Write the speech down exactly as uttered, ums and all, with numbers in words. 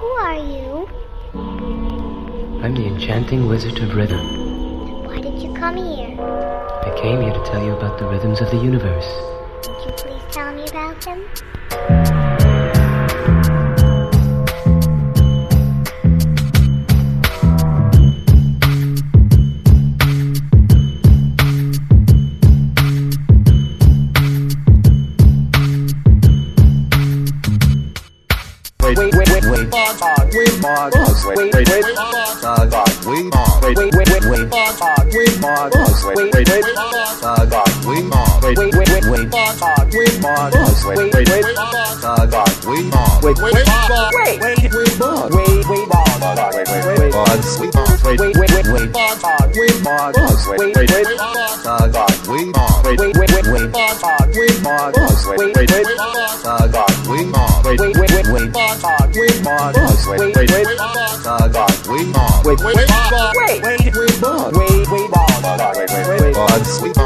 Who are you? I'm the enchanting wizard of rhythm. Why did you come here? I came here to tell you about the rhythms of the universe. Would you please tell me about them? Wait, wait, wait, wait, wait, bog, bog, wait, bog, wait, wait, wait, bog, bog, wait, bog, wait, wait, wait, wait, bog, wait, bog, wait, wait, wait, bog, bog, wait, bog, wait, wait, wait, wait, bog, wait, bog, wait, wait, wait, bog, bog, wait, bog, wait, wait, wait, wait, wait, wait, bog, wait, wait, bog, bog, wait, wait, wait, bog, sweet bog, wait, wait, wait, wait, wait, bog, wait, bog, wait, wait, wait, bog, bog, wait, bog, wait, wait, wait, wait, bog, wait, bog, wait, wait, wait, bog, bog, wait, bog, wait, wait, wait, wait, bog, wait, bog, wait, wait, wait, bog, bog, wait, bog, wait, wait, wait, wait, wait, wait, bog, wait, wait, bog, wait, wait, wait, bog, sweet bog.